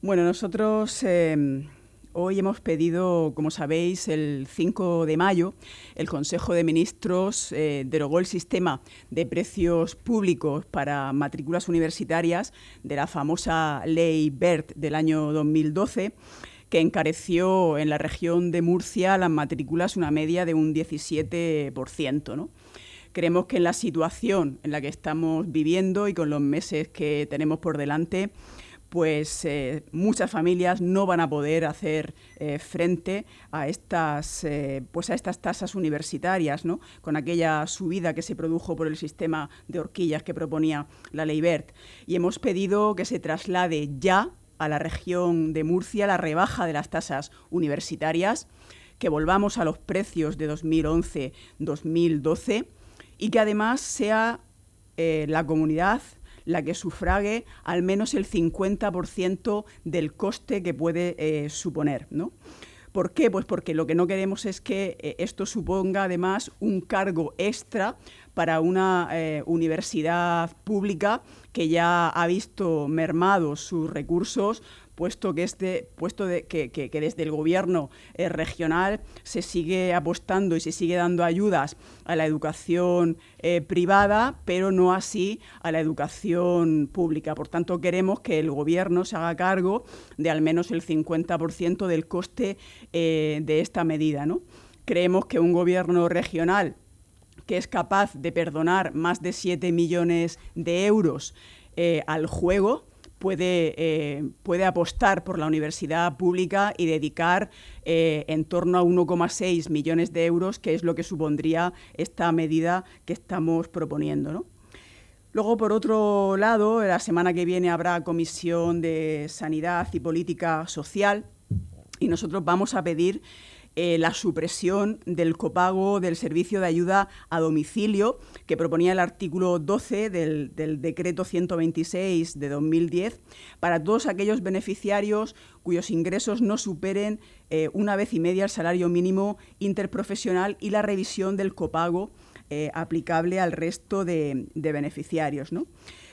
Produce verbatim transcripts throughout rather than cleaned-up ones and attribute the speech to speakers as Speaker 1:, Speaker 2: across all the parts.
Speaker 1: Bueno, nosotros eh, hoy hemos pedido, como sabéis, el cinco de mayo, el Consejo de Ministros eh, derogó el sistema de precios públicos para matrículas universitarias de la famosa Ley Wert del año dos mil doce, que encareció en la región de Murcia las matrículas una media de un diecisiete por ciento, ¿no? Creemos que en la situación en la que estamos viviendo y con los meses que tenemos por delante, pues eh, muchas familias no van a poder hacer eh, frente a estas, eh, pues a estas tasas universitarias, ¿no? Con aquella subida que se produjo por el sistema de horquillas que proponía la Ley Wert. Y hemos pedido que se traslade ya a la región de Murcia la rebaja de las tasas universitarias, que volvamos a los precios de dos mil once dos mil doce y que además sea eh, la comunidad la que sufrague al menos el cincuenta por ciento del coste que puede eh, suponer, ¿no? ¿Por qué? Pues porque lo que no queremos es que eh, esto suponga además un cargo extra para una eh, universidad pública que ya ha visto mermados sus recursos, puesto que, este, puesto de, que, que, que desde el gobierno eh, regional se sigue apostando y se sigue dando ayudas a la educación eh, privada, pero no así a la educación pública. Por tanto, queremos que el gobierno se haga cargo de al menos el cincuenta por ciento del coste eh, de esta medida, ¿no? Creemos que un gobierno regional que es capaz de perdonar más de siete millones de euros eh, al juego, Puede, eh, puede apostar por la universidad pública y dedicar eh, en torno a uno coma seis millones de euros, que es lo que supondría esta medida que estamos proponiendo, ¿no? Luego, por otro lado, la semana que viene habrá Comisión de Sanidad y Política Social y nosotros vamos a pedir Eh, la supresión del copago del servicio de ayuda a domicilio que proponía el artículo doce del, del decreto ciento veintiséis de dos mil diez para todos aquellos beneficiarios cuyos ingresos no superen eh, una vez y media el salario mínimo interprofesional y la revisión del copago eh, aplicable al resto de, de beneficiarios, ¿no?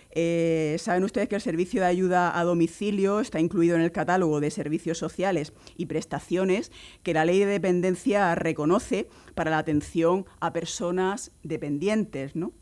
Speaker 1: Eh, saben ustedes que el servicio de ayuda a domicilio está incluido en el catálogo de servicios sociales y prestaciones que la Ley de Dependencia reconoce para la atención a personas dependientes, ¿no?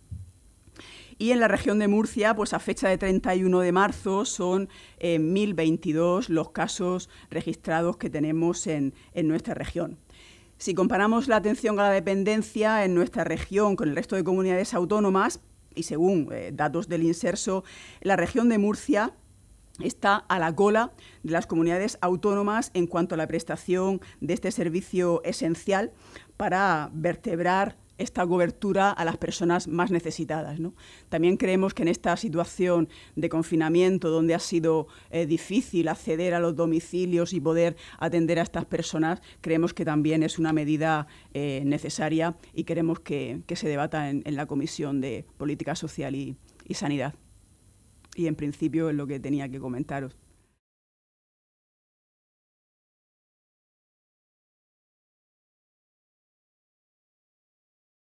Speaker 1: Y en la región de Murcia, pues a fecha de treinta y uno de marzo, son eh, mil veintidós los casos registrados que tenemos en, en nuestra región. Si comparamos la atención a la dependencia en nuestra región con el resto de comunidades autónomas, y según eh, datos del Inserso, la región de Murcia está a la cola de las comunidades autónomas en cuanto a la prestación de este servicio esencial para vertebrar esta cobertura a las personas más necesitadas, ¿no? También creemos que en esta situación de confinamiento, donde ha sido eh, difícil acceder a los domicilios y poder atender a estas personas, creemos que también es una medida eh, necesaria y queremos que, que se debata en, en la Comisión de Política Social y, y Sanidad. Y en principio es lo que tenía que comentaros.